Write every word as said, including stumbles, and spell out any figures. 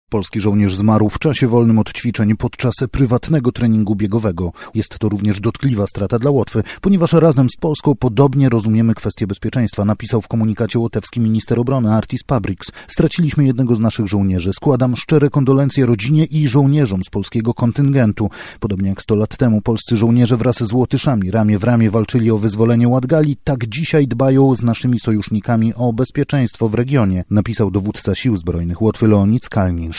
Polski żołnierz zmarł w czasie wolnym od ćwiczeń podczas prywatnego treningu biegowego. Jest to również dotkliwa strata dla Łotwy, ponieważ razem z Polską podobnie rozumiemy kwestie bezpieczeństwa, napisał w komunikacie łotewski minister obrony Artis Pabriks. Straciliśmy jednego z naszych żołnierzy. Składam szczere kondolencje rodzinie i żołnierzom z polskiego kontyngentu. Podobnie jak sto lat temu polscy żołnierze wraz z Łotyszami ramię w ramię walczyli o wyzwolenie Ładgali, tak dzisiaj dbają z naszymi sojusznikami o bezpieczeństwo w regionie, napisał dowódca Sił Zbrojnych Łotwy Leonid Skalnin.